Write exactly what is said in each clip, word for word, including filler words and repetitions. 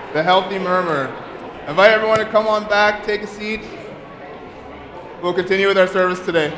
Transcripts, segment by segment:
The Healthy Murmur. I invite everyone to come on back, take a seat. We'll continue with our service today.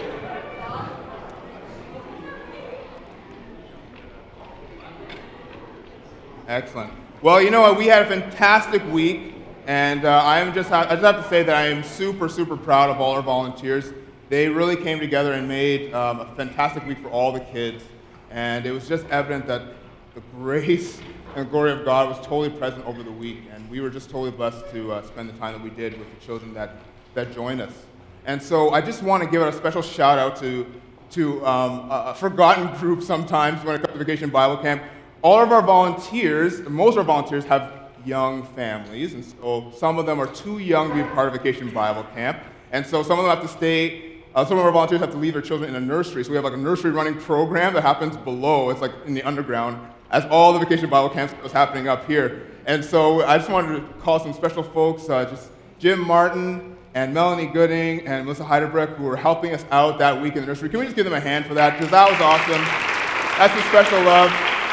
Excellent. Well, you know what? We had a fantastic week, and uh, I am just ha- I just have to say that I am super, super proud of all our volunteers. They really came together and made um, a fantastic week for all the kids, and it was just evident that the grace and glory of God was totally present over the week, and we were just totally blessed to uh, spend the time that we did with the children that, that joined us. And so I just want to give a special shout out to, to um, a, a forgotten group sometimes when it comes to Vacation Bible Camp. All of our volunteers, most of our volunteers have young families, and so some of them are too young to be part of Vacation Bible Camp, and so some of them have to stay, uh, some of our volunteers have to leave their children in a nursery, so we have like a nursery running program that happens below, it's like in the underground, as all the Vacation Bible Camps was happening up here. And so I just wanted to call some special folks, uh, just Jim Martin and Melanie Gooding and Melissa Heidelbrecht, who were helping us out that week in the nursery. Can we just give them a hand for that? Because that was awesome. That's a special love.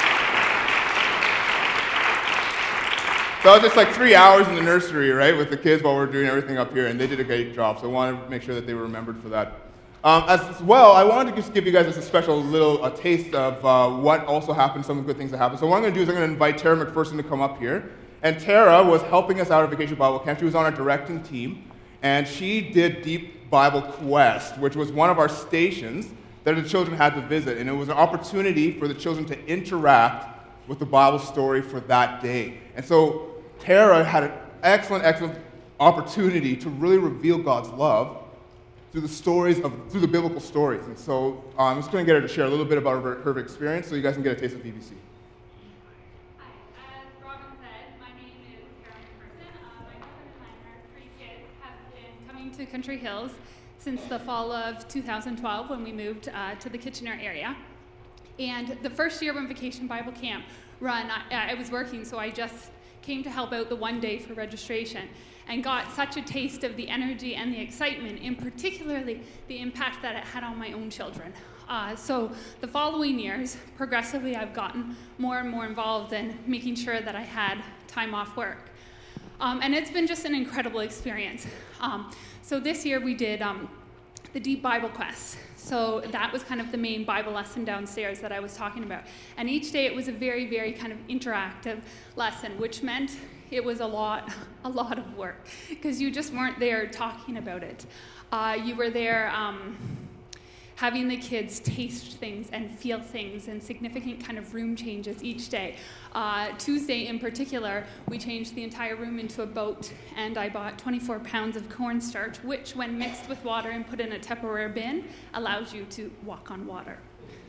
So it was just like three hours in the nursery, right, with the kids while we were doing everything up here, and they did a great job. So I wanted to make sure that they were remembered for that. Um, as well, I wanted to just give you guys just a special little a taste of uh, what also happened, some of the good things that happened. So what I'm going to do is I'm going to invite Tara McPherson to come up here. And Tara was helping us out at Vacation Bible Camp. She was on our directing team, and she did Deep Bible Quest, which was one of our stations that the children had to visit. And it was an opportunity for the children to interact with the Bible story for that day. And so Tara had an excellent, excellent opportunity to really reveal God's love through the stories of, through the biblical stories. And so uh, I'm just going to get her to share a little bit about her, her experience so you guys can get a taste of V B C. Hi, as Robin said, my name is Tara McPherson. Uh, my husband and I and our three kids have been coming to Country Hills since the fall of two thousand twelve when we moved uh, to the Kitchener area. And the first year when Vacation Bible Camp run, I, I was working, so I just came to help out the one day for registration and got such a taste of the energy and the excitement, in particularly the impact that it had on my own children. Uh, so the following years, progressively I've gotten more and more involved in making sure that I had time off work. Um, and it's been just an incredible experience. Um, so this year we did um, the Deep Bible Quest. So that was kind of the main Bible lesson downstairs that I was talking about. And each day it was a very, very kind of interactive lesson, which meant it was a lot, a lot of work, because you just weren't there talking about it. Uh, you were there um, having the kids taste things and feel things and significant kind of room changes each day. Uh, Tuesday in particular, we changed the entire room into a boat, and I bought twenty-four pounds of cornstarch, which when mixed with water and put in a Tupperware bin, allows you to walk on water.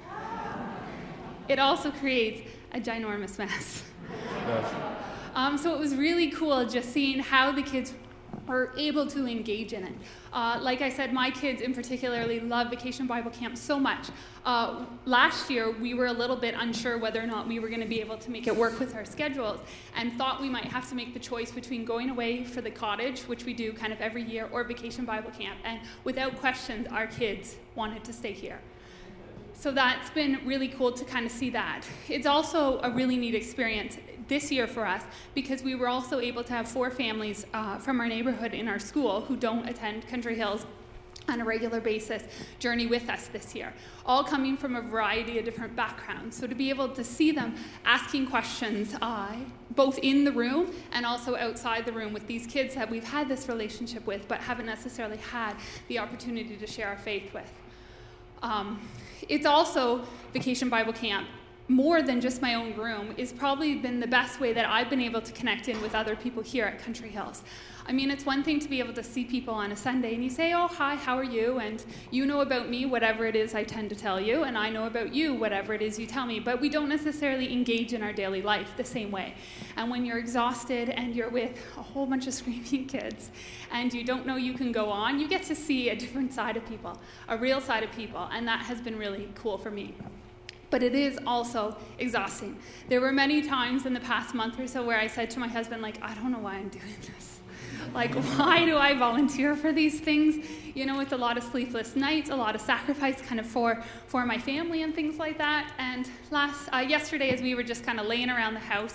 It also creates a ginormous mess. Yes. Um, so it was really cool just seeing how the kids were able to engage in it. Uh, like I said, my kids in particularly love Vacation Bible Camp so much. Uh, last year, we were a little bit unsure whether or not we were going to be able to make it work with our schedules, and thought we might have to make the choice between going away for the cottage, which we do kind of every year, or Vacation Bible Camp. And without question, our kids wanted to stay here. So that's been really cool to kind of see that. It's also a really neat experience this year for us, because we were also able to have four families uh, from our neighborhood in our school who don't attend Country Hills on a regular basis journey with us this year, all coming from a variety of different backgrounds. So to be able to see them asking questions, uh, both in the room and also outside the room with these kids that we've had this relationship with, but haven't necessarily had the opportunity to share our faith with. Um, it's also Vacation Bible Camp, more than just my own room, is probably been the best way that I've been able to connect in with other people here at Country Hills. I mean, it's one thing to be able to see people on a Sunday and you say, oh, hi, how are you? And you know about me, whatever it is I tend to tell you, and I know about you, whatever it is you tell me, but we don't necessarily engage in our daily life the same way. And when you're exhausted and you're with a whole bunch of screaming kids and you don't know you can go on, you get to see a different side of people, a real side of people, and that has been really cool for me. But it is also exhausting. There were many times in the past month or so where I said to my husband, like, I don't know why I'm doing this. Like, why do I volunteer for these things? You know, it's a lot of sleepless nights, a lot of sacrifice kind of for, for my family and things like that. And last, uh, yesterday, as we were just kind of laying around the house,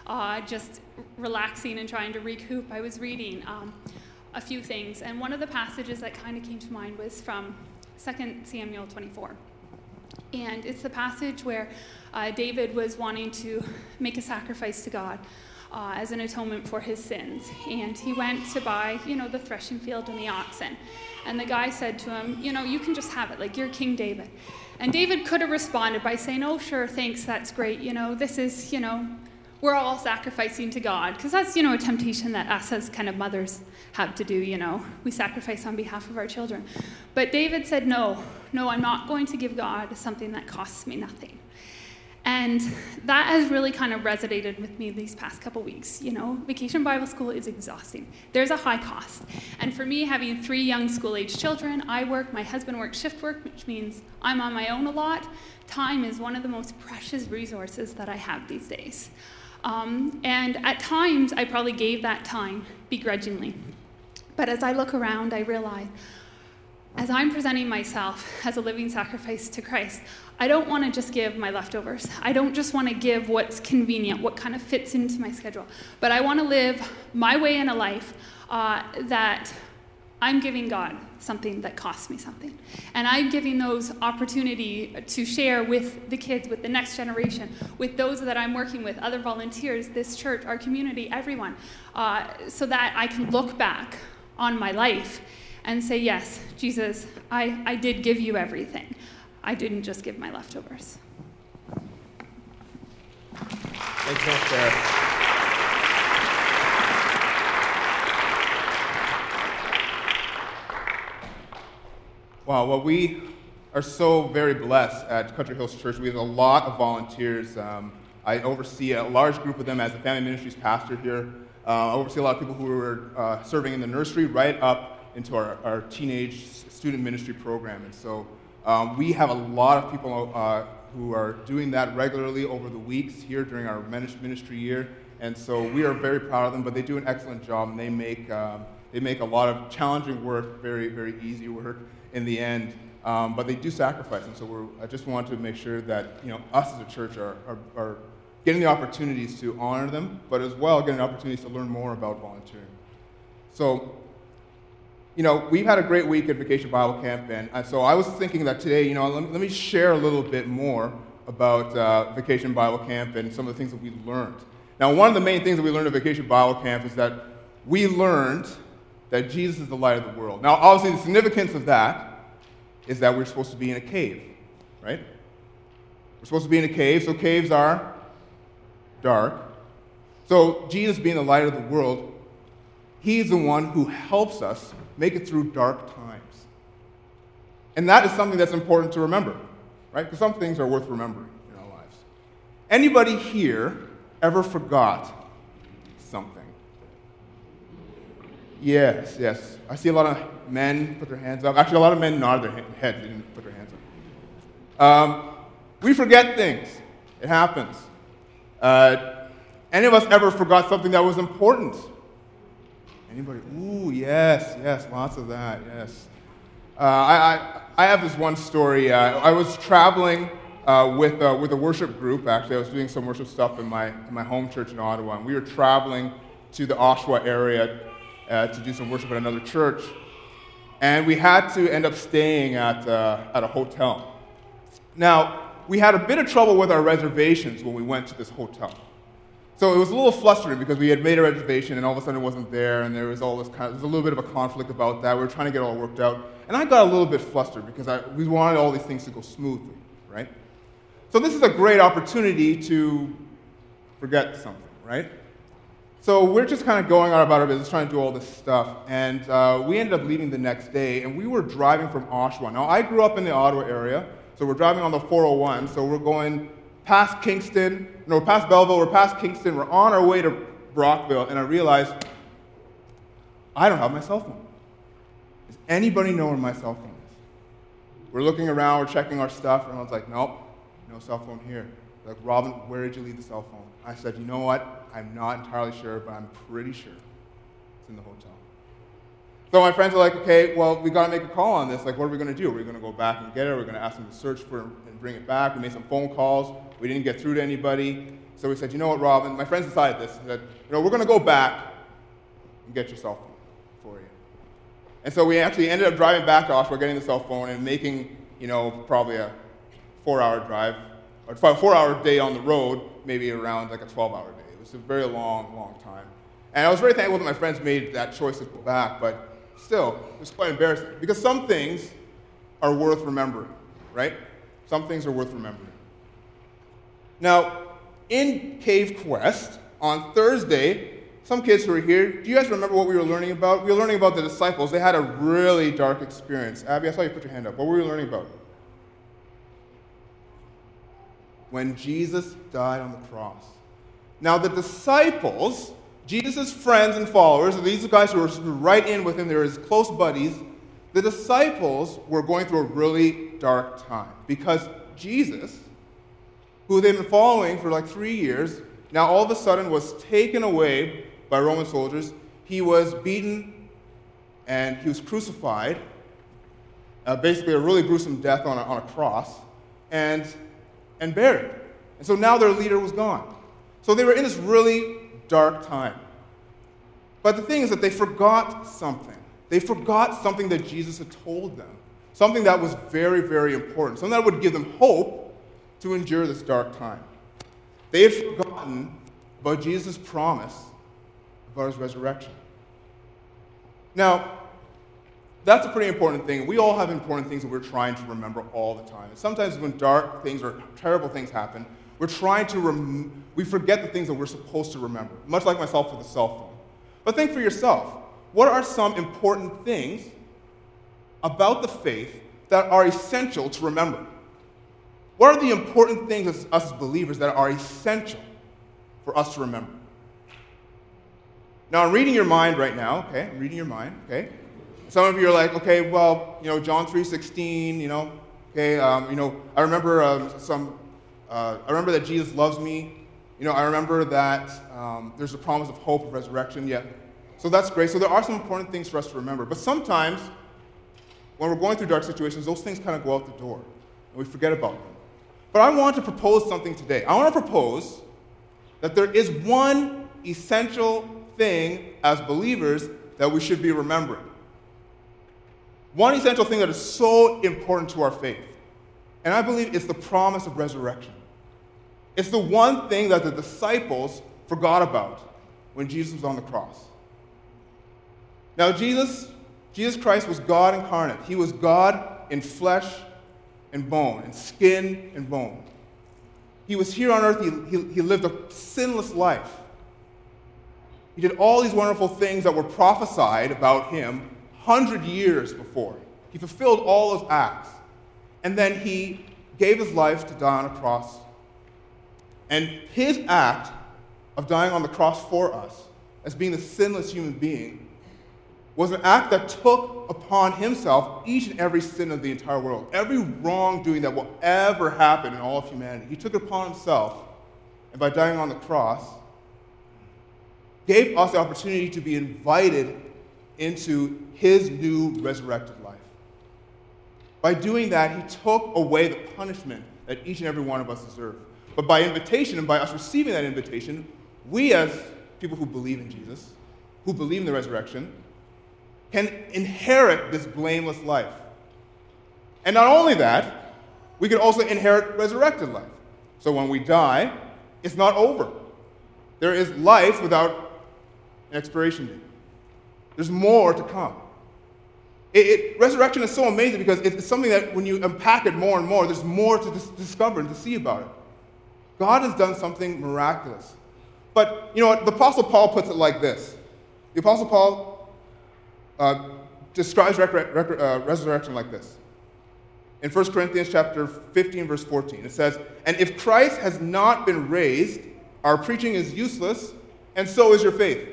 uh, just relaxing and trying to recoup, I was reading um, a few things. And one of the passages that kind of came to mind was from Second Samuel twenty-four. And it's the passage where uh, David was wanting to make a sacrifice to God uh, as an atonement for his sins. And he went to buy, you know, the threshing field and the oxen. And the guy said to him, you know, you can just have it, like you're King David. And David could have responded by saying, oh, sure, thanks, that's great. You know, this is, you know, we're all sacrificing to God. Because that's, you know, a temptation that us as kind of mothers have to do, you know. We sacrifice on behalf of our children. But David said, no, no, I'm not going to give God something that costs me nothing. And that has really kind of resonated with me these past couple weeks. You know, Vacation Bible School is exhausting. There's a high cost. And for me, having three young school-age children, I work, my husband works shift work, which means I'm on my own a lot. Time is one of the most precious resources that I have these days. Um, and at times, I probably gave that time begrudgingly. But as I look around, I realize, as I'm presenting myself as a living sacrifice to Christ, I don't want to just give my leftovers. I don't just want to give what's convenient, what kind of fits into my schedule. But I want to live my way in a life uh, that I'm giving God something that costs me something. And I'm giving those opportunity to share with the kids, with the next generation, with those that I'm working with, other volunteers, this church, our community, everyone, uh, so that I can look back on my life and say, yes, Jesus, I, I did give you everything. I didn't just give my leftovers. Thanks, Miss Sarah. Wow, well, we are so very blessed at Country Hills Church. We have a lot of volunteers. Um, I oversee a large group of them as the family ministries pastor here. Uh, I oversee a lot of people who are uh, serving in the nursery right up into our, our teenage student ministry program. And so um, we have a lot of people uh, who are doing that regularly over the weeks here during our ministry year. And so we are very proud of them, but they do an excellent job, and they make, um, they make a lot of challenging work very, very easy work in the end. Um, but they do sacrifice, and so we're, I just want to make sure that, you know, us as a church are, are, are getting the opportunities to honor them, but as well getting opportunities to learn more about volunteering. So, you know, we've had a great week at Vacation Bible Camp, and uh, so I was thinking that today, you know, let me, let me share a little bit more about uh, Vacation Bible Camp and some of the things that we learned. Now, one of the main things that we learned at Vacation Bible Camp is that we learned that Jesus is the light of the world. Now, obviously, the significance of that is that we're supposed to be in a cave, right? We're supposed to be in a cave, so caves are dark. So Jesus being the light of the world, he's the one who helps us make it through dark times. And that is something that's important to remember, right? Because some things are worth remembering in our lives. Anybody here ever forgot something? Yes, yes. I see a lot of men put their hands up. Actually, a lot of men nodded their heads. They didn't put their hands up. Um, we forget things. It happens. Uh, any of us ever forgot something that was important? Anybody? Ooh, yes, yes, lots of that, yes. Uh, I, I, I have this one story. Uh, I was traveling uh, with, uh, with a worship group, actually. I was doing some worship stuff in my, in my home church in Ottawa, and we were traveling to the Oshawa area uh, to do some worship at another church. And we had to end up staying at, uh, at a hotel. Now, we had a bit of trouble with our reservations when we went to this hotel. So it was a little frustrating because we had made a reservation and all of a sudden it wasn't there, and there was all this kind of, there was a little bit of a conflict about that. We were trying to get it all worked out. And I got a little bit flustered because I, we wanted all these things to go smoothly, right? So this is a great opportunity to forget something, right? So we're just kind of going on about our business, trying to do all this stuff, and uh, we ended up leaving the next day, and we were driving from Oshawa. Now, I grew up in the Ottawa area, so we're driving on the four oh one, so we're going past Kingston, no, we're past Belleville, we're past Kingston, we're on our way to Brockville, and I realized I don't have my cell phone. Does anybody know where my cell phone is? We're looking around, we're checking our stuff, and I was like, nope, no cell phone here. Like, Robin, where did you leave the cell phone? I said, you know what? I'm not entirely sure, but I'm pretty sure it's in the hotel. So my friends are like, okay, well, we got to make a call on this. Like, what are we going to do? Are we going to go back and get it? Are we going to ask them to search for it and bring it back? We made some phone calls. We didn't get through to anybody. So we said, you know what, Rob, and my friends decided this, that, you know, we're going to go back and get your cell phone for you. And so we actually ended up driving back to Oshawa, getting the cell phone, and making, you know, probably a four-hour drive, or a four-hour day on the road, maybe around like a twelve-hour day. It was a very long, long time. And I was very thankful that my friends made that choice to go back, but still, it was quite embarrassing. Because some things are worth remembering, right? Some things are worth remembering. Now, in Cave Quest, on Thursday, some kids who were here, do you guys remember what we were learning about? We were learning about the disciples. They had a really dark experience. Abby, I saw you put your hand up. What were we learning about? When Jesus died on the cross. Now, the disciples, Jesus' friends and followers, these guys who were right in with him, they were his close buddies, the disciples were going through a really dark time because Jesus, who they've been following for like three years, now all of a sudden was taken away by Roman soldiers. He was beaten and he was crucified, uh, basically a really gruesome death on a, on a cross, and, and buried. And so now their leader was gone. So they were in this really dark time. But the thing is that they forgot something. They forgot something that Jesus had told them, something that was very, very important, something that would give them hope to endure this dark time. They had forgotten about Jesus' promise about his resurrection. Now, that's a pretty important thing. We all have important things that we're trying to remember all the time. And sometimes when dark things or terrible things happen, we're trying to, rem- we forget the things that we're supposed to remember, much like myself with the cell phone. But think for yourself, what are some important things about the faith that are essential to remember? What are the important things as us as believers that are essential for us to remember? Now, I'm reading your mind right now, okay? I'm reading your mind, okay? Some of you are like, okay, well, you know, John three sixteen, you know, okay, um, you know, I remember um, some, uh, I remember that Jesus loves me. You know, I remember that um, there's a promise of hope of resurrection, yeah. So that's great. So there are some important things for us to remember. But sometimes, when we're going through dark situations, those things kind of go out the door, and we forget about them. But I want to propose something today. I want to propose that there is one essential thing as believers that we should be remembering. One essential thing that is so important to our faith. And I believe it's the promise of resurrection. It's the one thing that the disciples forgot about when Jesus was on the cross. Now, Jesus, Jesus Christ was God incarnate. He was God in flesh and bone, and skin and bone. He was here on earth. He, he, he lived a sinless life. He did all these wonderful things that were prophesied about him one hundred years before. He fulfilled all those acts. And then he gave his life to die on a cross. And his act of dying on the cross for us, as being the sinless human being, was an act that took upon himself each and every sin of the entire world. Every wrongdoing that will ever happen in all of humanity. He took it upon himself, and by dying on the cross, gave us the opportunity to be invited into his new resurrected life. By doing that, he took away the punishment that each and every one of us deserve. But by invitation, and by us receiving that invitation, we as people who believe in Jesus, who believe in the resurrection, can inherit this blameless life. And not only that, we can also inherit resurrected life. So when we die, it's not over. There is life without an expiration date. There's more to come. It, it, resurrection is so amazing because it's something that when you unpack it more and more, there's more to dis- discover and to see about it. God has done something miraculous. But, you know what, the Apostle Paul puts it like this. The Apostle Paul uh, describes rec- rec- uh, resurrection like this. In First Corinthians chapter fifteen, verse fourteen, it says, "And if Christ has not been raised, our preaching is useless, and so is your faith."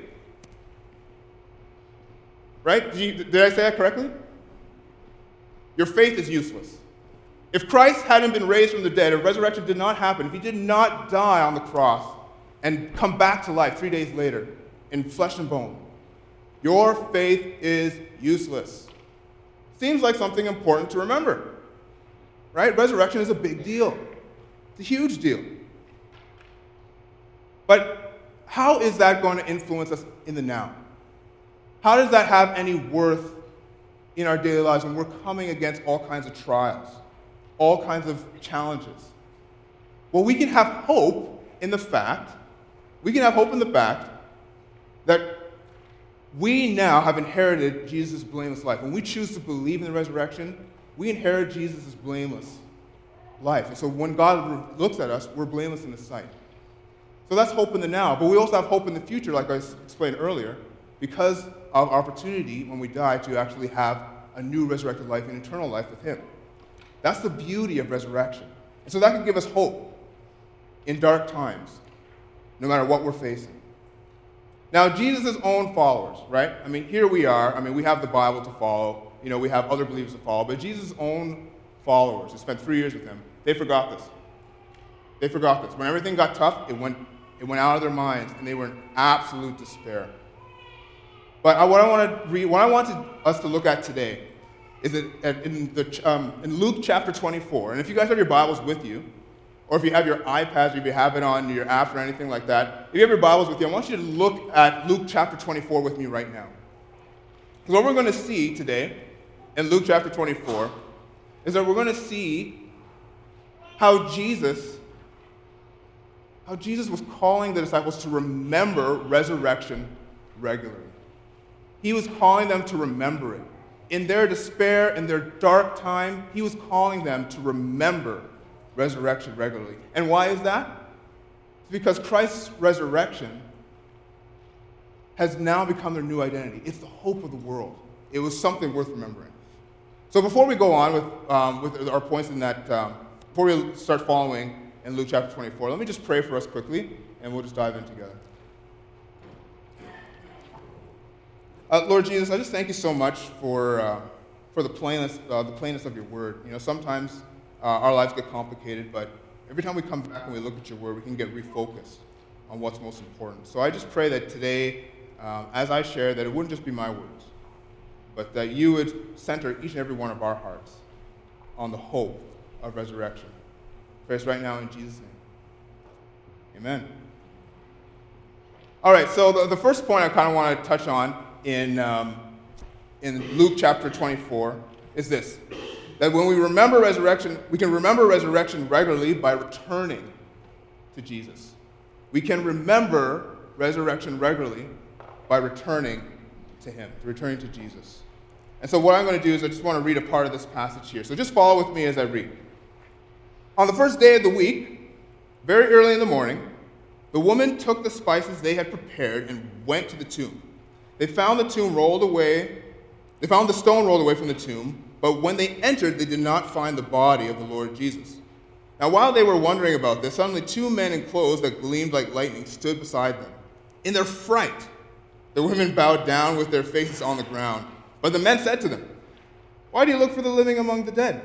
Right? Did, you, did I say that correctly? Your faith is useless. If Christ hadn't been raised from the dead, if resurrection did not happen, if he did not die on the cross and come back to life three days later in flesh and bone, your faith is useless. Seems like something important to remember. Right? Resurrection is a big deal. It's a huge deal. But how is that going to influence us in the now? How does that have any worth in our daily lives when we're coming against all kinds of trials, all kinds of challenges? Well, we can have hope in the fact, we can have hope in the fact that we now have inherited Jesus' blameless life. When we choose to believe in the resurrection, we inherit Jesus' blameless life. And so when God looks at us, we're blameless in His sight. So that's hope in the now. But we also have hope in the future, like I explained earlier, because of our opportunity when we die to actually have a new resurrected life and eternal life with Him. That's the beauty of resurrection. And so that can give us hope in dark times, no matter what we're facing. Now, Jesus' own followers, right? I mean, here we are. I mean, we have the Bible to follow. You know, we have other believers to follow. But Jesus' own followers, who spent three years with Him, they forgot this. They forgot this. When everything got tough, it went, it went out of their minds, and they were in absolute despair. But I, what I want to read, what I wanted us to look at today is that in, the, um, in Luke chapter twenty-four, and if you guys have your Bibles with you, or if you have your iPads, or if you have it on your app or anything like that, if you have your Bibles with you, I want you to look at Luke chapter twenty-four with me right now. Because what we're going to see today in Luke chapter twenty-four is that we're going to see how Jesus, how Jesus was calling the disciples to remember resurrection regularly. He was calling them to remember it. In their despair, in their dark time, He was calling them to remember resurrection regularly. And why is that? It's because Christ's resurrection has now become their new identity. It's the hope of the world. It was something worth remembering. So before we go on with, um, with our points in that, um, before we start following in Luke chapter twenty-four, let me just pray for us quickly, and we'll just dive in together. Uh, Lord Jesus, I just thank You so much for uh, for the plainness uh, the plainness of Your word. You know, sometimes uh, our lives get complicated, but every time we come back and we look at Your word, we can get refocused on what's most important. So I just pray that today, um, as I share, that it wouldn't just be my words, but that You would center each and every one of our hearts on the hope of resurrection. Pray this right now in Jesus' name. Amen. All right, so the, the first point I kind of want to touch on in, um, in Luke chapter twenty-four is this, that when we remember resurrection, we can remember resurrection regularly by returning to Jesus. We can remember resurrection regularly by returning to Him, returning to Jesus. And so what I'm going to do is I just want to read a part of this passage here. So just follow with me as I read. On the first day of the week, very early in the morning, the woman took the spices they had prepared and went to the tomb. They found the tomb rolled away, they found the stone rolled away from the tomb, but when they entered, they did not find the body of the Lord Jesus. Now, while they were wondering about this, suddenly two men in clothes that gleamed like lightning stood beside them. In their fright, the women bowed down with their faces on the ground. But the men said to them, "Why do you look for the living among the dead?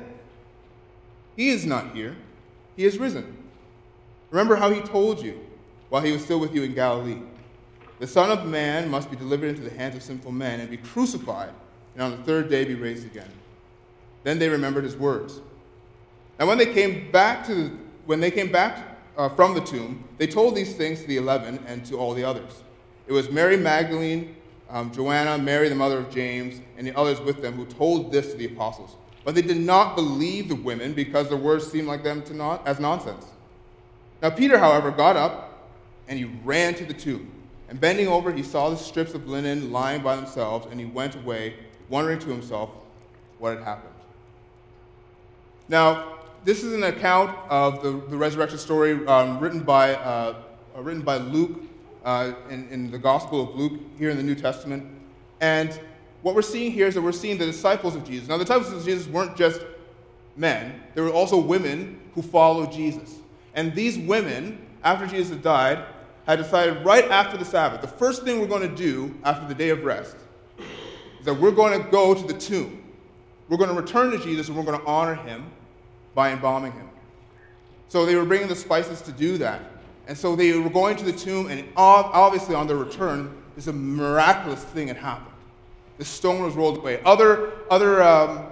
He is not here. He has risen. Remember how He told you while He was still with you in Galilee. The Son of Man must be delivered into the hands of sinful men and be crucified, and on the third day be raised again." Then they remembered His words. Now when they came back to the, when they came back uh, from the tomb, they told these things to the eleven and to all the others. It was Mary Magdalene, um, Joanna, Mary the mother of James, and the others with them who told this to the apostles. But they did not believe the women because the words seemed like them to not as nonsense. Now Peter, however, got up and he ran to the tomb. And bending over, he saw the strips of linen lying by themselves, and he went away, wondering to himself what had happened. Now, this is an account of the, the resurrection story um, written by uh, uh, written by Luke uh, in, in the Gospel of Luke here in the New Testament. And what we're seeing here is that we're seeing the disciples of Jesus. Now, the disciples of Jesus weren't just men. There were also women who followed Jesus. And these women, after Jesus had died, had decided right after the Sabbath, the first thing we're going to do after the day of rest is that we're going to go to the tomb. We're going to return to Jesus and we're going to honor Him by embalming Him. So they were bringing the spices to do that. And so they were going to the tomb, and obviously on their return, this a miraculous thing had happened. The stone was rolled away. Other, other, um,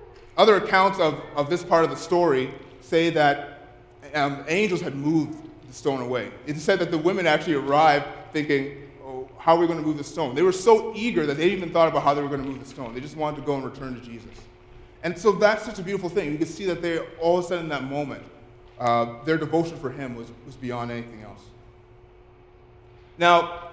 other accounts of, of this part of the story say that um, angels had moved the stone away. It said that the women actually arrived thinking, oh, how are we going to move the stone? They were so eager that they didn't even thought about how they were going to move the stone. They just wanted to go and return to Jesus. And so that's such a beautiful thing. You can see that they, all of a sudden in that moment, uh, their devotion for him was, was beyond anything else. Now,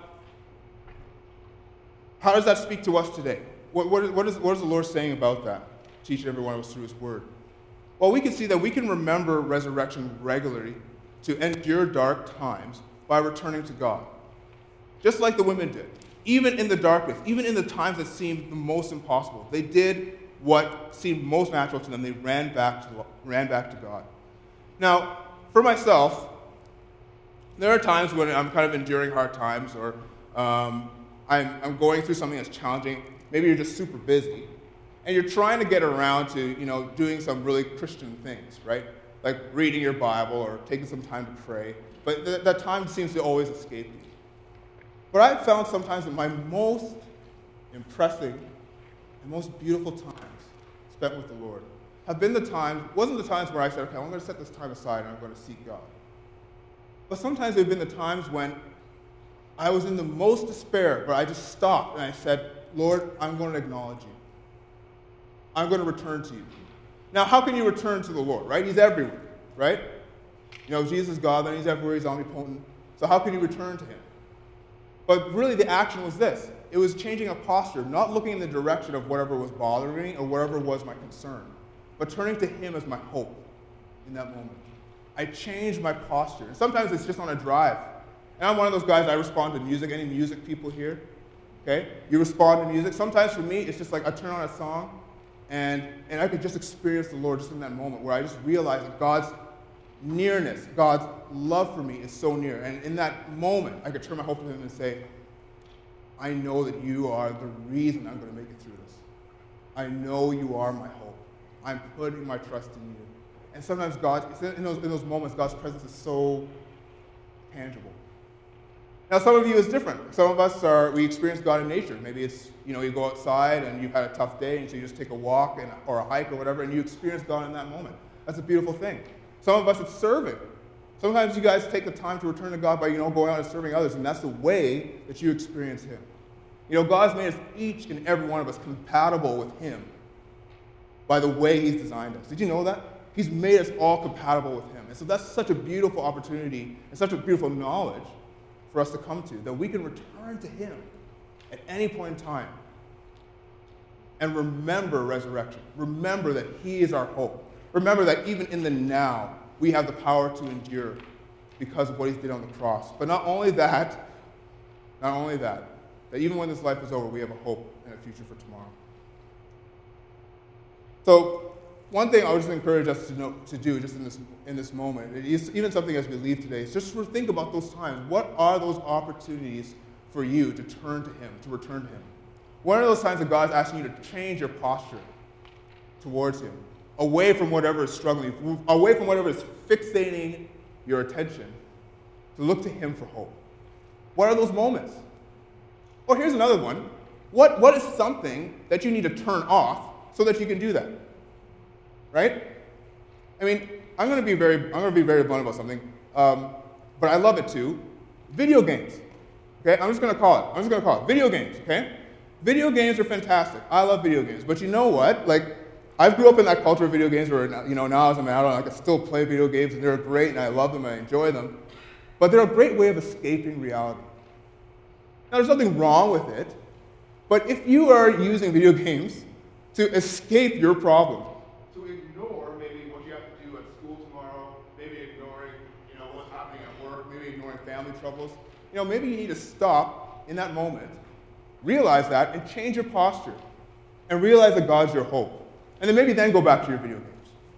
how does that speak to us today? What, what, what, is, what is the Lord saying about that? Teach every one of us through his word. Well, we can see that we can remember resurrection regularly to endure dark times by returning to God. Just like the women did. Even in the darkness, even in the times that seemed the most impossible, they did what seemed most natural to them. They ran back to, ran back to God. Now, for myself, there are times when I'm kind of enduring hard times, or um, I'm, I'm going through something that's challenging. Maybe you're just super busy, and you're trying to get around to, you know, doing some really Christian things, right? Like reading your Bible or taking some time to pray. But th- that time seems to always escape you. But I've found sometimes that my most impressive and most beautiful times spent with the Lord have been the times, wasn't the times where I said, okay, I'm going to set this time aside and I'm going to seek God. But sometimes they've been the times when I was in the most despair, where I just stopped and I said, Lord, I'm going to acknowledge you. I'm going to return to you. Now, how can you return to the Lord, right? He's everywhere, right? You know, Jesus is God, then he's everywhere, he's omnipotent. So how can you return to him? But really the action was this. It was changing a posture, not looking in the direction of whatever was bothering me or whatever was my concern, but turning to him as my hope in that moment. I changed my posture. And sometimes it's just on a drive. And I'm one of those guys, I respond to music. Any music people here? Okay? You respond to music. Sometimes for me, it's just like I turn on a song, and, and I could just experience the Lord just in that moment where I just realize that God's nearness, God's love for me is so near. And in that moment, I could turn my hope to him and say, I know that you are the reason I'm going to make it through this. I know you are my hope. I'm putting my trust in you. And sometimes God, in those, in those moments, God's presence is so tangible. Now, some of you is different. Some of us are, we experience God in nature. Maybe it's, you know, you go outside and you've had a tough day, and so you just take a walk and, or a hike or whatever, and you experience God in that moment. That's a beautiful thing. Some of us, it's serving. Sometimes you guys take the time to return to God by, you know, going out and serving others, and that's the way that you experience him. You know, God's made us, each and every one of us, compatible with him by the way he's designed us. Did you know that? He's made us all compatible with him. And so that's such a beautiful opportunity and such a beautiful knowledge for us to come to, that we can return to him at any point in time and remember resurrection. Remember that he is our hope. Remember that even in the now, we have the power to endure because of what he did on the cross. But not only that, not only that, that even when this life is over, we have a hope and a future for tomorrow. So one thing I would just encourage us to, know, to do just in this, in this moment, it is even something as we leave today, is just to think about those times. What are those opportunities for you to turn to him, to return to him? What are those times that God's asking you to change your posture towards him, away from whatever is struggling, away from whatever is fixating your attention, to look to him for hope? What are those moments? Well, here's another one. What, what is something that you need to turn off so that you can do that? Right? I mean, I'm going to be very, I'm going to be very blunt about something, um, but I love it too. Video games. Okay, I'm just going to call it. I'm just going to call it video games. Okay, video games are fantastic. I love video games, but you know what? Like, I grew up in that culture of video games where, you know, now as I'm an adult, I can still play video games, and they're great, and I love them, and I enjoy them. But they're a great way of escaping reality. Now, there's nothing wrong with it, but if you are using video games to escape your problem, to ignore maybe what you have to do at school tomorrow, maybe ignoring, you know, what's happening at work, maybe ignoring family troubles, you know, maybe you need to stop in that moment, realize that, and change your posture, and realize that God's your hope. And then maybe then go back to your video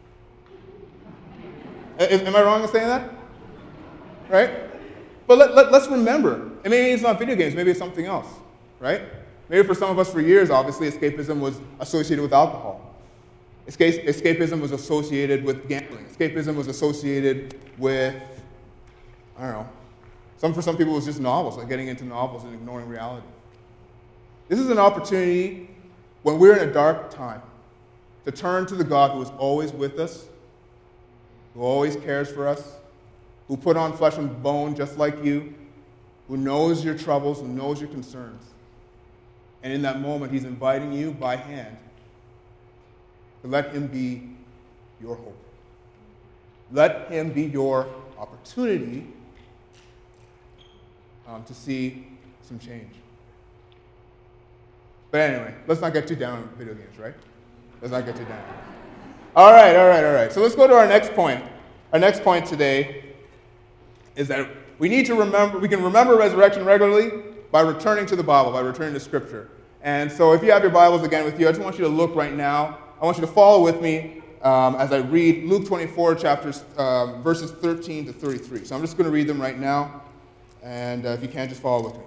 games. Am I wrong in saying that? Right? But let, let, let's remember, and maybe it's not video games, maybe it's something else, right? Maybe for some of us for years, obviously, escapism was associated with alcohol. Escape, escapism was associated with gambling. Escapism was associated with, I don't know, some for some people it was just novels, like getting into novels and ignoring reality. This is an opportunity when we're in a dark time to turn to the God who is always with us, who always cares for us, who put on flesh and bone just like you, who knows your troubles, who knows your concerns. And in that moment, he's inviting you by hand to let him be your hope. Let him be your opportunity um, to see some change. But anyway, let's not get too down on video games, right? Let's not get too down. All right, all right, all right. So let's go to our next point. Our next point today is that we need to remember, we can remember resurrection regularly by returning to the Bible, by returning to Scripture. And so if you have your Bibles again with you, I just want you to look right now. I want you to follow with me um, as I read Luke twenty-four, chapters, um, verses thirteen to thirty-three. So I'm just going to read them right now. And uh, if you can, just follow with me.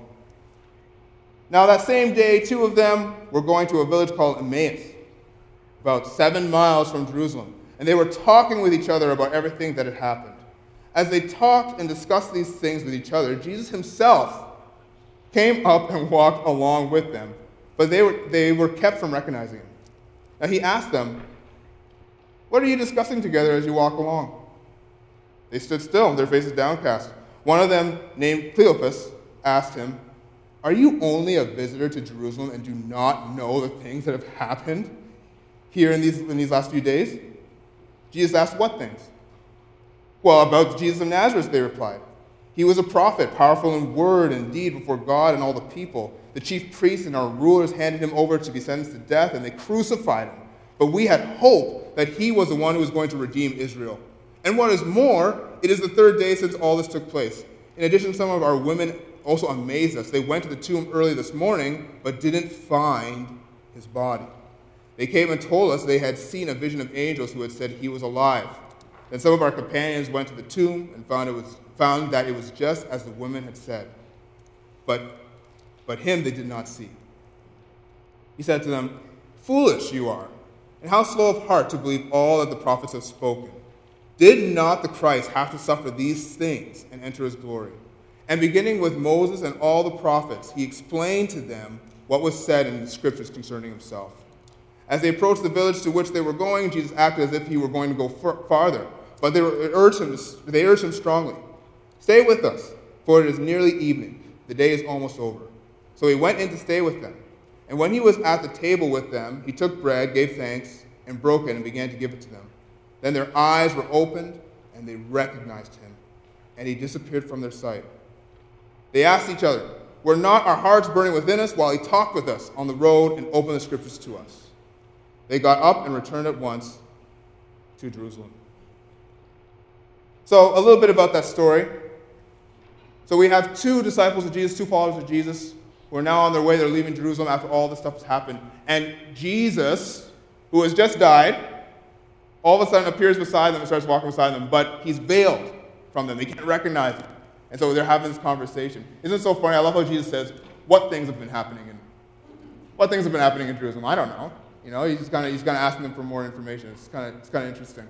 Now that same day, two of them were going to a village called Emmaus, about seven miles from Jerusalem. And they were talking with each other about everything that had happened. As they talked and discussed these things with each other, Jesus himself came up and walked along with them, but they were, they were kept from recognizing him. Now he asked them, "What are you discussing together as you walk along?" They stood still, their faces downcast. One of them, named Cleopas, asked him, "Are you only a visitor to Jerusalem and do not know the things that have happened here in these, in these last few days?" Jesus asked, "What things?" "Well, about Jesus of Nazareth," they replied. "He was a prophet, powerful in word and deed before God and all the people. The chief priests and our rulers handed him over to be sentenced to death, and they crucified him. But we had hope that he was the one who was going to redeem Israel. And what is more, it is the third day since all this took place. In addition, some of our women also amazed us. They went to the tomb early this morning, but didn't find his body. They came and told us they had seen a vision of angels who had said he was alive. Then some of our companions went to the tomb and found, it was, found that it was just as the women had said. But, but him they did not see." He said to them, "Foolish you are, and how slow of heart to believe all that the prophets have spoken. Did not the Christ have to suffer these things and enter his glory?" And beginning with Moses and all the prophets, he explained to them what was said in the scriptures concerning himself. As they approached the village to which they were going, Jesus acted as if he were going to go far- farther. But they urged him, they urged him strongly, "Stay with us, for it is nearly evening. The day is almost over." So he went in to stay with them. And when he was at the table with them, he took bread, gave thanks, and broke it, and began to give it to them. Then their eyes were opened, and they recognized him, and he disappeared from their sight. They asked each other, "Were not our hearts burning within us while he talked with us on the road and opened the scriptures to us?" They got up and returned at once to Jerusalem. So a little bit about that story. So we have two disciples of Jesus, two followers of Jesus, who are now on their way. They're leaving Jerusalem after all this stuff has happened. And Jesus, who has just died, all of a sudden appears beside them and starts walking beside them, but he's veiled from them. They can't recognize him. And so they're having this conversation. Isn't it so funny? I love how Jesus says, what things have been happening in what things have been happening in Jerusalem? I don't know. You know, he's just kind of he's kind of asking them for more information. It's kind of it's kind of interesting.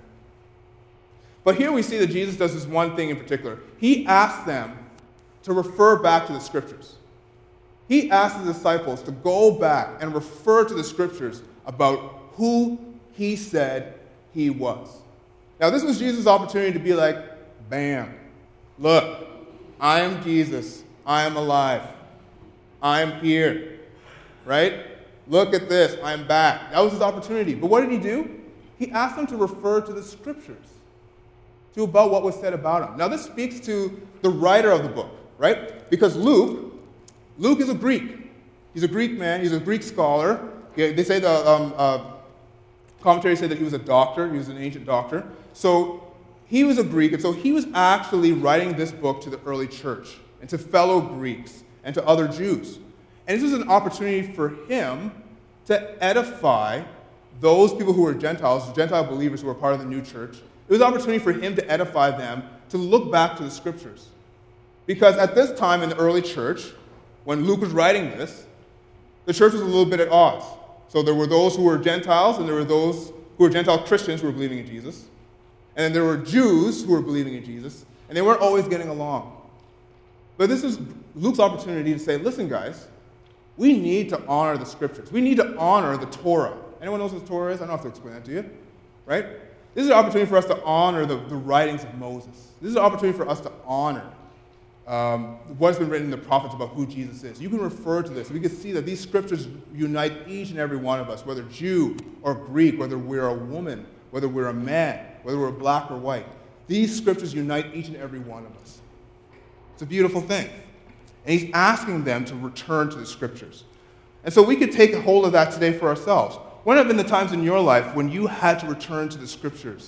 But here we see that Jesus does this one thing in particular. He asks them to refer back to the scriptures. He asks the disciples to go back and refer to the scriptures about who he said he was. Now, this was Jesus' opportunity to be like, bam, look, I am Jesus. I am alive. I am here, right? Look at this. I am back. That was his opportunity. But what did he do? He asked them to refer to the scriptures, to about what was said about him. Now, this speaks to the writer of the book, right? Because Luke, Luke is a Greek. He's a Greek man. He's a Greek scholar. They say the um, uh, commentaries say that he was a doctor. He was an ancient doctor. So he was a Greek, and so he was actually writing this book to the early church and to fellow Greeks and to other Jews. And this was an opportunity for him to edify those people who were Gentiles, Gentile believers who were part of the new church. It was an opportunity for him to edify them, to look back to the scriptures. Because at this time in the early church, when Luke was writing this, the church was a little bit at odds. So there were those who were Gentiles, and there were those who were Gentile Christians who were believing in Jesus. And then there were Jews who were believing in Jesus, and they weren't always getting along. But this is Luke's opportunity to say, listen, guys, we need to honor the scriptures. We need to honor the Torah. Anyone knows what the Torah is? I don't have to explain that to you, right? This is an opportunity for us to honor the, the writings of Moses. This is an opportunity for us to honor um, what has been written in the prophets about who Jesus is. You can refer to this. We can see that these scriptures unite each and every one of us, whether Jew or Greek, whether we're a woman, whether we're a man, whether we're black or white. These scriptures unite each and every one of us. It's a beautiful thing. And he's asking them to return to the scriptures. And so we could take hold of that today for ourselves. When have been the times in your life when you had to return to the scriptures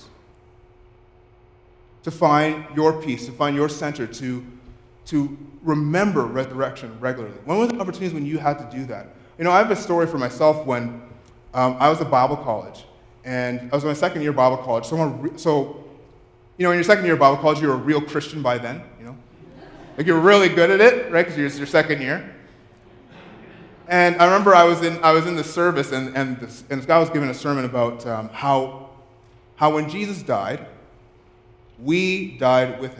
to find your peace, to find your center, to, to remember resurrection regularly? When were the opportunities when you had to do that? You know, I have a story for myself when um, I was at Bible college. And I was in my second year of Bible college. So, re- so, you know, in your second year of Bible college, you're a real Christian by then, you know? Like, you're really good at it, right? Because it's your second year. And I remember I was in I was in the service, and, and, this, and this guy was giving a sermon about um, how, how when Jesus died, we died with him.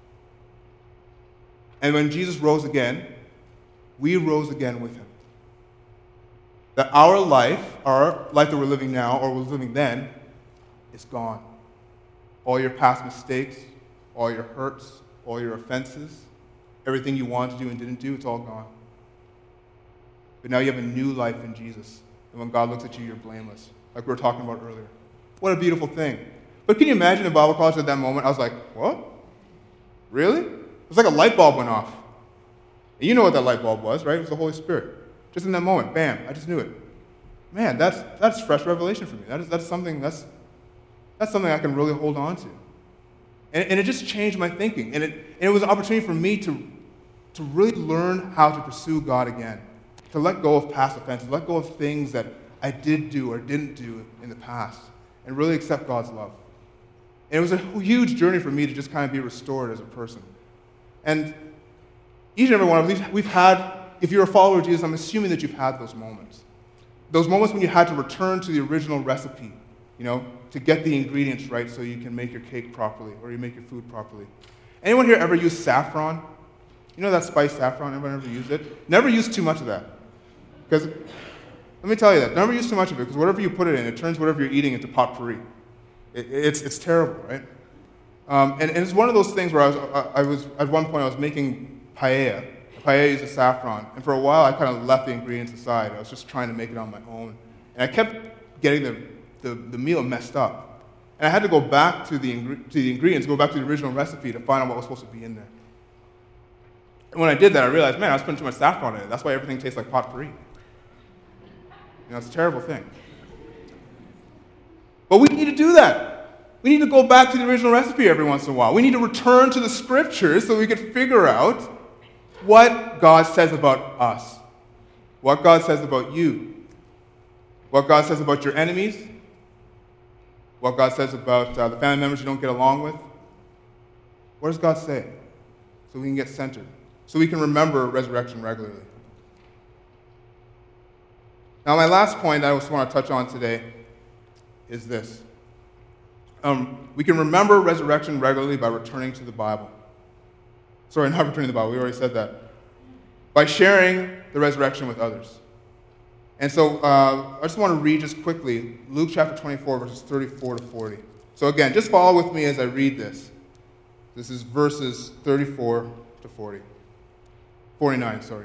And when Jesus rose again, we rose again with him. That our life, our life that we're living now, or we're living then, is gone. All your past mistakes, all your hurts, all your offenses, everything you wanted to do and didn't do, it's all gone. But now you have a new life in Jesus. And when God looks at you, you're blameless, like we were talking about earlier. What a beautiful thing. But can you imagine in Bible college at that moment, I was like, what? Really? It was like a light bulb went off. And you know what that light bulb was, right? It was the Holy Spirit. Just in that moment, bam, I just knew it. Man, that's that's fresh revelation for me. That is that's something that's that's something I can really hold on to. And, and it just changed my thinking. And it and it was an opportunity for me to, to really learn how to pursue God again. To let go of past offenses, let go of things that I did do or didn't do in the past, and really accept God's love. And it was a huge journey for me to just kind of be restored as a person. And each and every one of these, we've had, if you're a follower of Jesus, I'm assuming that you've had those moments. Those moments when you had to return to the original recipe, you know, to get the ingredients right so you can make your cake properly or you make your food properly. Anyone here ever use saffron? You know that spice saffron? Anyone ever use it? Never use too much of that. Because, let me tell you that, never use too much of it, because whatever you put it in, it turns whatever you're eating into potpourri. It, it's, it's terrible, right? Um, and, and it's one of those things where I was, I, I was, at one point I was making paella. Paella uses saffron. And for a while I kind of left the ingredients aside. I was just trying to make it on my own. And I kept getting the, the, the meal messed up. And I had to go back to the, ingre- to the ingredients, go back to the original recipe to find out what was supposed to be in there. And when I did that, I realized, man, I was putting too much saffron in it. That's why everything tastes like potpourri. You know, it's a terrible thing. But we need to do that. We need to go back to the original recipe every once in a while. We need to return to the scriptures so we can figure out what God says about us, what God says about you, what God says about your enemies, what God says about uh, the family members you don't get along with. What does God say? So we can get centered, so we can remember resurrection regularly. Now, my last point I just want to touch on today is this. Um, we can remember resurrection regularly by returning to the Bible. Sorry, not returning to the Bible. We already said that. By sharing the resurrection with others. And so uh, I just want to read just quickly Luke chapter twenty-four, verses thirty-four to forty. So again, just follow with me as I read this. This is verses thirty-four to forty. forty-nine, sorry.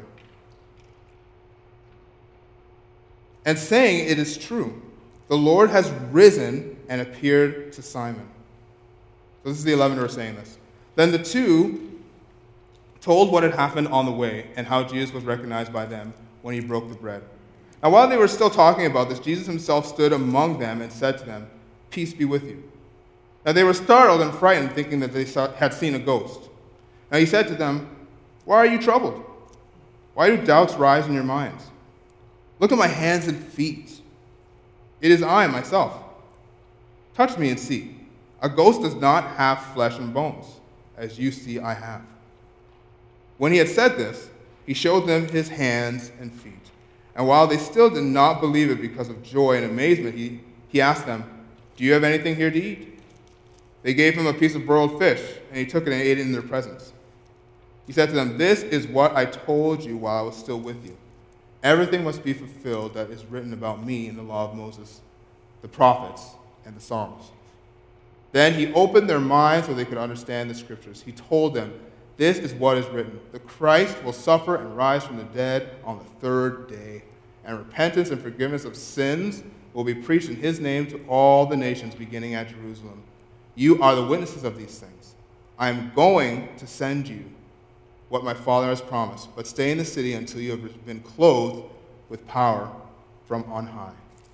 And saying, it is true, the Lord has risen and appeared to Simon. So this is the eleven who are saying this. Then the two told what had happened on the way and how Jesus was recognized by them when he broke the bread. Now while they were still talking about this, Jesus himself stood among them and said to them, "Peace be with you." Now they were startled and frightened, thinking that they saw, had seen a ghost. Now he said to them, "Why are you troubled? Why do doubts rise in your minds? Look at my hands and feet. It is I myself. Touch me and see. A ghost does not have flesh and bones, as you see I have." When he had said this, he showed them his hands and feet. And while they still did not believe it because of joy and amazement, he, he asked them, "Do you have anything here to eat?" They gave him a piece of broiled fish, and he took it and ate it in their presence. He said to them, "This is what I told you while I was still with you. Everything must be fulfilled that is written about me in the law of Moses, the prophets, and the Psalms." Then he opened their minds so they could understand the scriptures. He told them, "This is what is written. The Christ will suffer and rise from the dead on the third day, and repentance and forgiveness of sins will be preached in his name to all the nations, beginning at Jerusalem. You are the witnesses of these things. I am going to send you what my Father has promised, but stay in the city until you have been clothed with power from on high."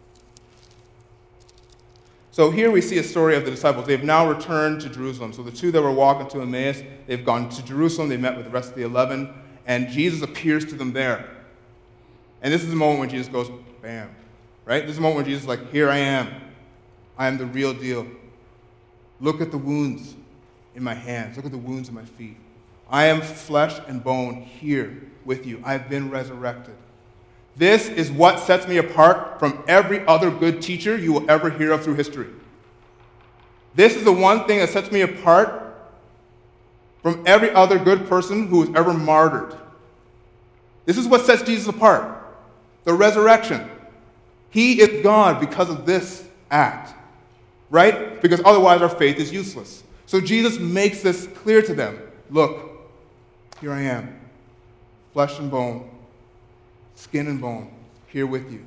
So here we see a story of the disciples. They've now returned to Jerusalem. So the two that were walking to Emmaus, they've gone to Jerusalem. They met with the rest of the eleven, and Jesus appears to them there. And this is the moment when Jesus goes, bam, right? This is the moment when Jesus is like, "Here I am. I am the real deal. Look at the wounds in my hands. Look at the wounds in my feet. I am flesh and bone here with you. I have been resurrected. This is what sets me apart from every other good teacher you will ever hear of through history. This is the one thing that sets me apart from every other good person who was ever martyred. This is what sets Jesus apart, the resurrection. He is God because of this act, right? Because otherwise our faith is useless. So Jesus makes this clear to them. Look, here I am, flesh and bone, skin and bone, here with you.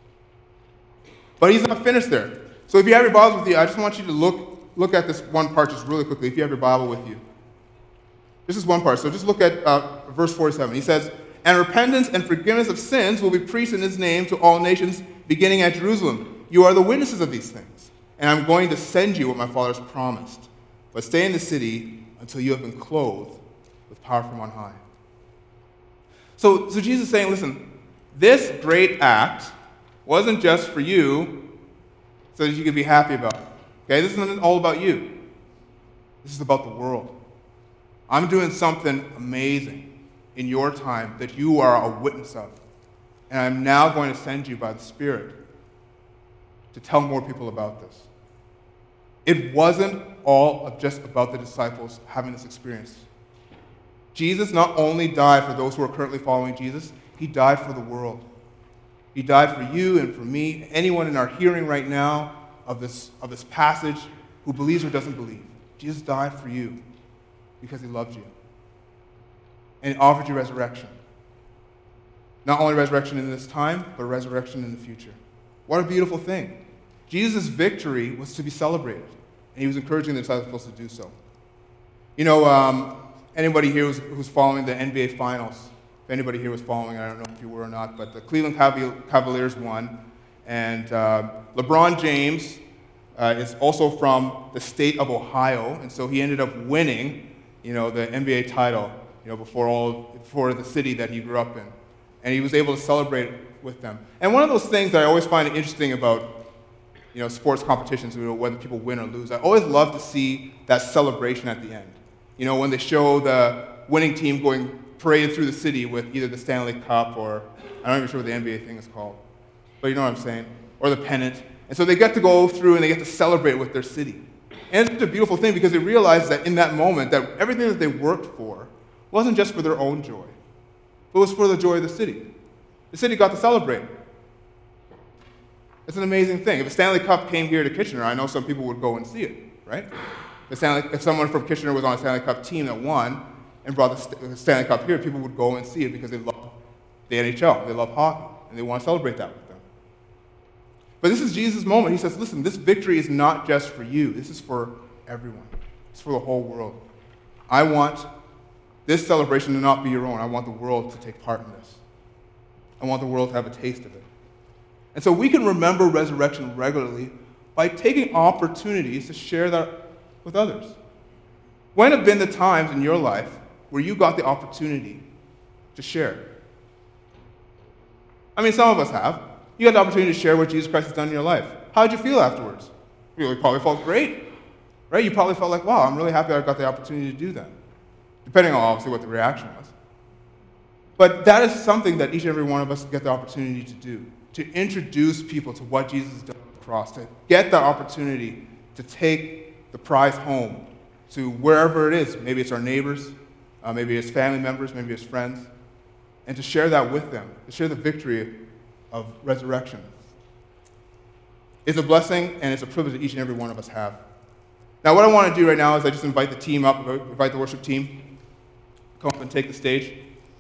But he's not finished there. So if you have your Bibles with you, I just want you to look, look at this one part just really quickly, if you have your Bible with you. This is one part. So just look at uh, verse forty-seven. He says, "And repentance and forgiveness of sins will be preached in his name to all nations, beginning at Jerusalem. You are the witnesses of these things. And I'm going to send you what my Father has promised. But stay in the city until you have been clothed with power from on high." So, so Jesus is saying, listen, this great act wasn't just for you so that you could be happy about it. Okay, this isn't all about you. This is about the world. I'm doing something amazing in your time that you are a witness of. And I'm now going to send you by the Spirit to tell more people about this. It wasn't all of just about the disciples having this experience. Jesus not only died for those who are currently following Jesus, he died for the world. He died for you and for me, anyone in our hearing right now of this, of this passage who believes or doesn't believe. Jesus died for you because he loved you. And he offered you resurrection. Not only resurrection in this time, but resurrection in the future. What a beautiful thing. Jesus' victory was to be celebrated, and he was encouraging the disciples to do so. You know, um, anybody here who's, who's following the N B A Finals, if anybody here was following, I don't know if you were or not, but the Cleveland Cavaliers won, and uh, LeBron James uh, is also from the state of Ohio, and so he ended up winning, you know, the N B A title, you know, before all, before the city that he grew up in, and he was able to celebrate with them. And one of those things that I always find interesting about, you know, sports competitions, you know, whether people win or lose, I always love to see that celebration at the end. You know, when they show the winning team going paraded through the city with either the Stanley Cup or, I'm not even sure what the N B A thing is called, but you know what I'm saying, or the pennant. And so they get to go through and they get to celebrate with their city. And it's a beautiful thing because they realize that in that moment that everything that they worked for wasn't just for their own joy, but was for the joy of the city. The city got to celebrate. It's an amazing thing. If a Stanley Cup came here to Kitchener, I know some people would go and see it, right? If, Stanley, if someone from Kitchener was on a Stanley Cup team that won and brought the Stanley Cup here, people would go and see it because they love the N H L, they love hockey, and they want to celebrate that with them. But this is Jesus' moment. He says, listen, this victory is not just for you. This is for everyone. It's for the whole world. I want this celebration to not be your own. I want the world to take part in this. I want the world to have a taste of it. And so we can remember resurrection regularly by taking opportunities to share that with others. When have been the times in your life where you got the opportunity to share? I mean, some of us have. You had the opportunity to share what Jesus Christ has done in your life. How did you feel afterwards? You probably felt great, right? You probably felt like, wow, I'm really happy I got the opportunity to do that, depending on obviously what the reaction was. But that is something that each and every one of us get the opportunity to do, to introduce people to what Jesus has done on the cross, to get that opportunity to take the prize home to wherever it is. Maybe it's our neighbors, uh, maybe it's family members, maybe it's friends, and to share that with them, to share the victory of resurrection. It's a blessing and it's a privilege that each and every one of us have. Now, what I want to do right now is I just invite the team up, invite the worship team, come up and take the stage.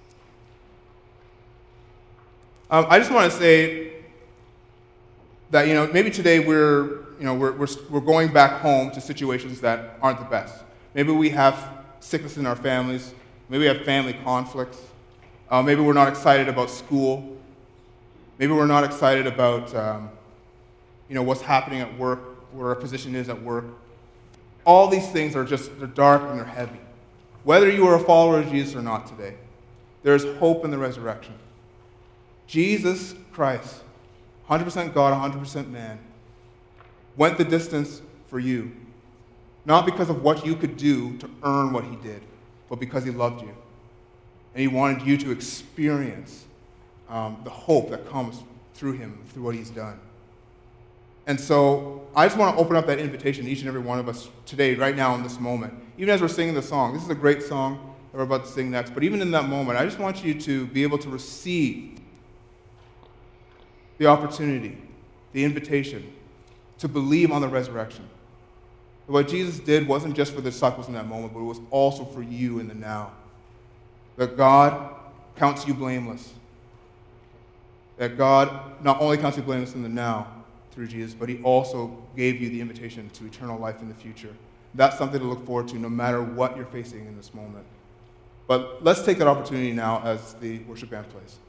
Um, I just want to say that, you know, maybe today we're, you know, we're, we're, we're going back home to situations that aren't the best. Maybe we have sickness in our families. Maybe we have family conflicts. Uh, maybe we're not excited about school. Maybe we're not excited about, um, you know, what's happening at work, where our position is at work. All these things are just, they're dark and they're heavy. Whether you are a follower of Jesus or not today, there is hope in the resurrection. Jesus Christ, one hundred percent God, one hundred percent man, went the distance for you, not because of what you could do to earn what he did, but because he loved you. And he wanted you to experience um, the hope that comes through him, through what he's done. And so I just want to open up that invitation to each and every one of us today, right now, in this moment. Even as we're singing the song, this is a great song that we're about to sing next, but even in that moment, I just want you to be able to receive the opportunity, the invitation, to believe on the resurrection. What Jesus did wasn't just for the disciples in that moment, but it was also for you in the now. That God counts you blameless. That God not only counts you blameless in the now through Jesus, but he also gave you the invitation to eternal life in the future. That's something to look forward to no matter what you're facing in this moment. But let's take that opportunity now as the worship band plays.